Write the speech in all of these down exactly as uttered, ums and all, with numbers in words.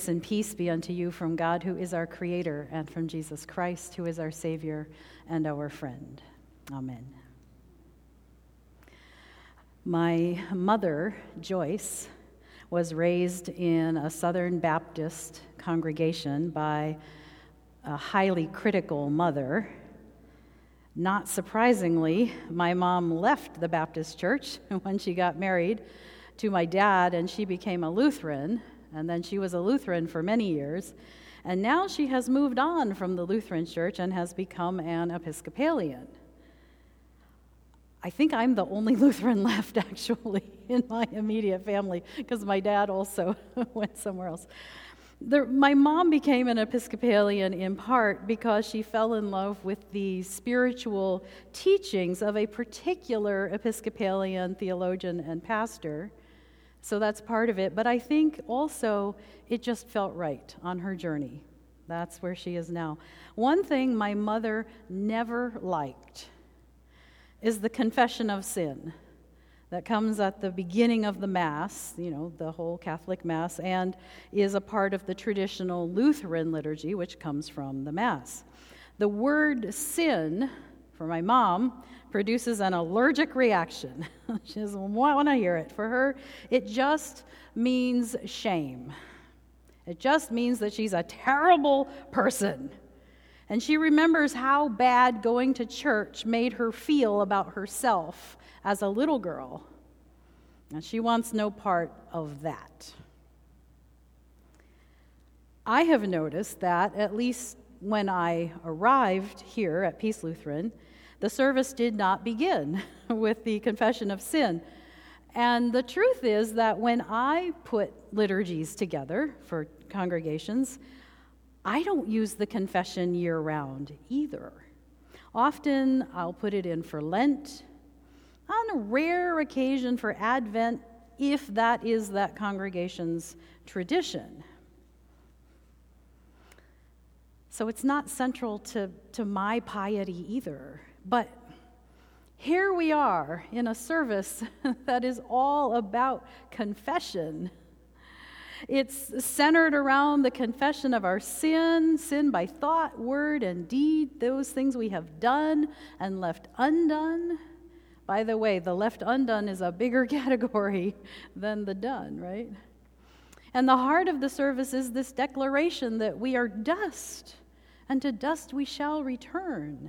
Grace and peace be unto you from God, who is our Creator, and from Jesus Christ, who is our Savior and our friend. Amen. My mother, Joyce, was raised in a Southern Baptist congregation by a highly critical mother. Not surprisingly, my mom left the Baptist church when she got married to my dad, and she became a Lutheran, and then she was a Lutheran for many years, and now she has moved on from the Lutheran church and has become an Episcopalian. I think I'm the only Lutheran left, actually, in my immediate family, because my dad also went somewhere else. The, my mom became an Episcopalian in part because she fell in love with the spiritual teachings of a particular Episcopalian theologian and pastor. So that's part of it. But I think also it just felt right on her journey. That's where she is now. One thing my mother never liked is the confession of sin that comes at the beginning of the Mass, you know, the whole Catholic Mass, and is a part of the traditional Lutheran liturgy, which comes from the Mass. The word sin, for my mom, produces an allergic reaction. She doesn't want to hear it. For her, it just means shame. It just means that she's a terrible person. And she remembers how bad going to church made her feel about herself as a little girl. And she wants no part of that. I have noticed that, at least when I arrived here at Peace Lutheran, the service did not begin with the confession of sin. And the truth is that when I put liturgies together for congregations, I don't use the confession year-round either. Often I'll put it in for Lent, on a rare occasion for Advent, if that is that congregation's tradition. So it's not central to, to my piety either. But here we are in a service that is all about confession. It's centered around the confession of our sin, sin by thought, word, and deed, those things we have done and left undone. By the way, the left undone is a bigger category than the done, right? And the heart of the service is this declaration that we are dust, and to dust we shall return.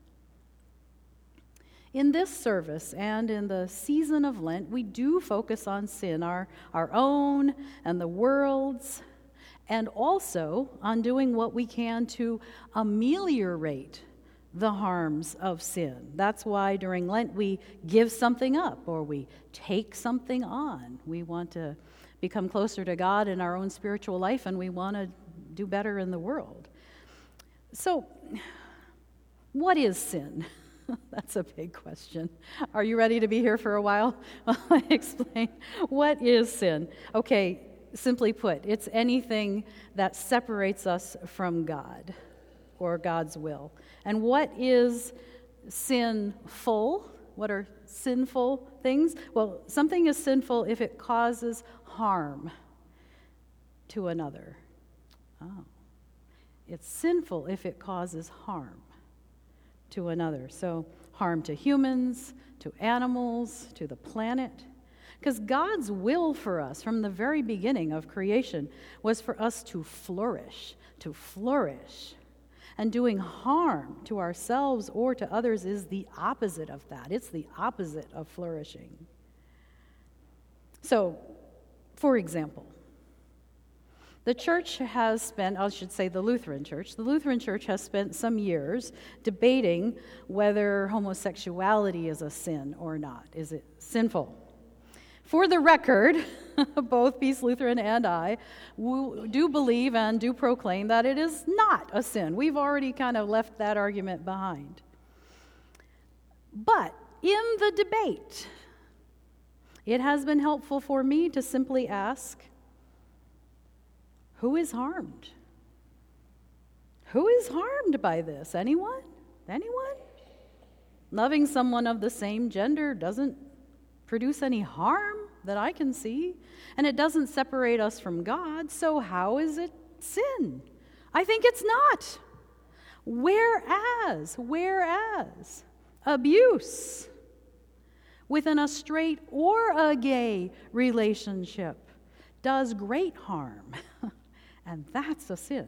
In this service and in the season of Lent, we do focus on sin, our, our own and the world's, and also on doing what we can to ameliorate the harms of sin. That's why during Lent we give something up or we take something on. We want to become closer to God in our own spiritual life, and we want to do better in the world. So, what is sin? That's a big question. Are you ready to be here for a while? Well, I explain. What is sin? Okay, simply put, it's anything that separates us from God or God's will. And what is sinful? What are sinful things? Well, something is sinful if it causes harm to another. Oh. It's sinful if it causes harm to another. So harm to humans, to animals, to the planet. Because God's will for us from the very beginning of creation was for us to flourish, to flourish. And doing harm to ourselves or to others is the opposite of that. It's the opposite of flourishing. So, for example, the church has spent, I should say the Lutheran Church, the Lutheran Church has spent some years debating whether homosexuality is a sin or not. Is it sinful? For the record, both Peace Lutheran and I do believe and do proclaim that it is not a sin. We've already kind of left that argument behind. But in the debate, it has been helpful for me to simply ask, who is harmed? Who is harmed by this? Anyone? Anyone? Loving someone of the same gender doesn't produce any harm, that I can see, and it doesn't separate us from God, so how is it sin? I think it's not. Whereas, whereas, abuse within a straight or a gay relationship does great harm, and that's a sin.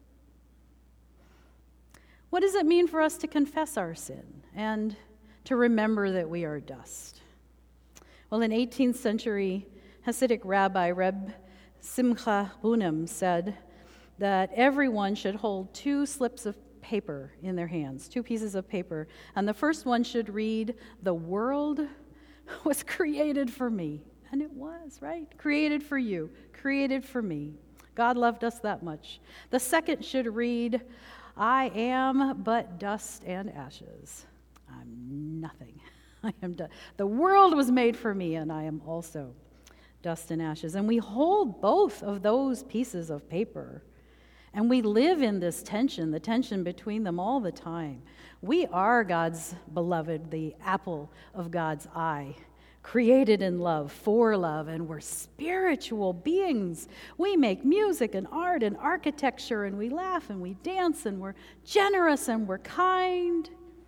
What does it mean for us to confess our sin and to remember that we are dust? Well, an eighteenth century Hasidic rabbi, Reb Simcha Bunim, said that everyone should hold two slips of paper in their hands, two pieces of paper, and the first one should read, "The world was created for me." And it was, right? Created for you, created for me. God loved us that much. The second should read, "I am but dust and ashes. I'm nothing. I am dust. The world was made for me, and I am also dust and ashes." And we hold both of those pieces of paper, and we live in this tension, the tension between them all the time. We are God's beloved, the apple of God's eye, created in love, for love, and we're spiritual beings. We make music and art and architecture, and we laugh and we dance, and we're generous and we're kind.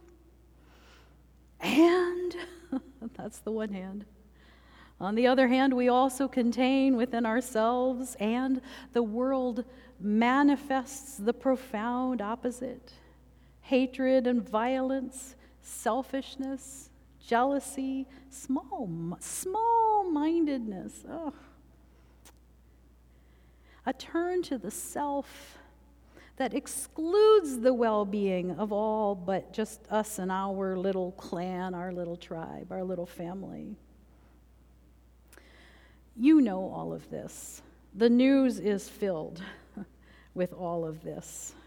And that's the one hand. On the other hand, we also contain within ourselves, and the world manifests the profound opposite: hatred and violence, selfishness, jealousy, small, small-mindedness. Oh. A turn to the self that excludes the well-being of all but just us and our little clan, our little tribe, our little family. You know all of this. The news is filled with all of this.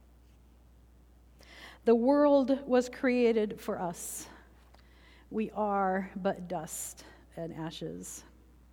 The world was created for us. We are but dust and ashes.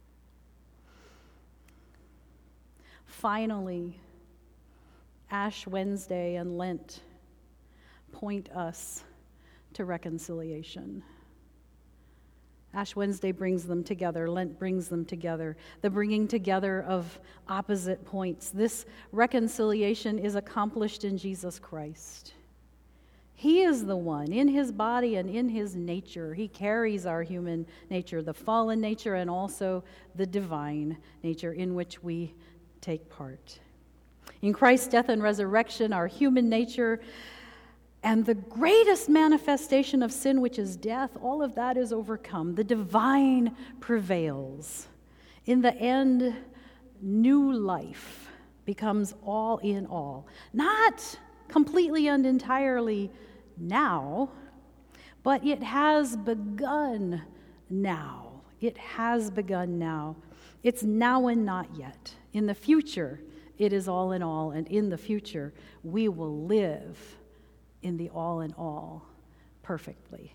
Finally, Ash Wednesday and Lent point us to reconciliation. Ash Wednesday brings them together. Lent brings them together. The bringing together of opposite points. This reconciliation is accomplished in Jesus Christ. He is the one, in his body and in his nature. He carries our human nature, the fallen nature, and also the divine nature in which we take part. In Christ's death and resurrection, our human nature and the greatest manifestation of sin, which is death, all of that is overcome. The divine prevails. In the end, new life becomes all in all. Not completely and entirely now, but it has begun now. It has begun now. It's now and not yet. In the future, it is all in all, and in the future, we will live in the all in all perfectly.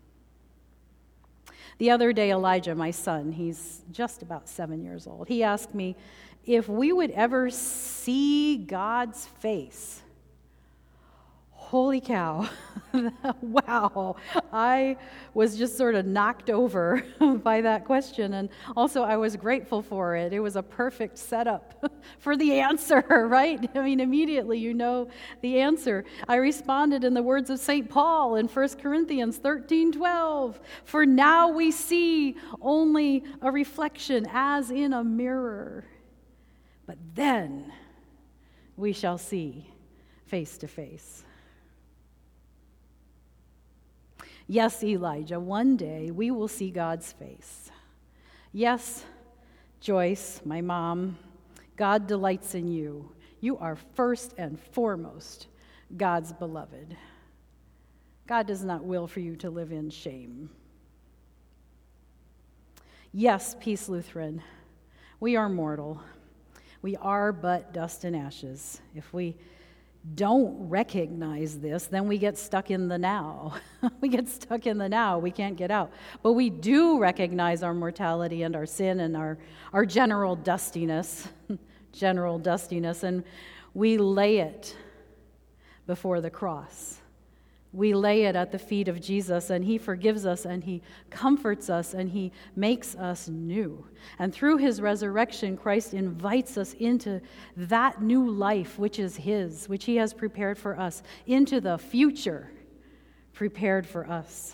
The other day, Elijah, my son, he's just about seven years old, he asked me if we would ever see God's face. Holy cow. Wow. I was just sort of knocked over by that question, and also I was grateful for it. It was a perfect setup for the answer, right? I mean, immediately you know the answer. I responded in the words of Saint Paul in First Corinthians thirteen twelve, "For now we see only a reflection as in a mirror, but then we shall see face to face." Yes, Elijah, one day we will see God's face. Yes, Joyce, my mom, God delights in you. You are first and foremost God's beloved. God does not will for you to live in shame. Yes, Peace Lutheran, we are mortal. We are but dust and ashes. If we don't recognize this, then we get stuck in the now. We get stuck in the now. We can't get out. But we do recognize our mortality and our sin and our, our general dustiness, general dustiness, and we lay it before the cross We lay it at the feet of Jesus, and he forgives us, and he comforts us, and he makes us new. And through his resurrection, Christ invites us into that new life which is his, which he has prepared for us, into the future prepared for us.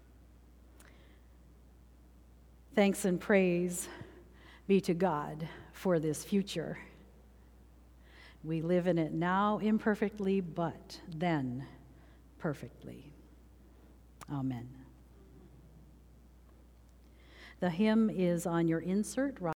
Thanks and praise be to God for this future. We live in it now imperfectly, but then perfectly. Amen. The hymn is on your insert.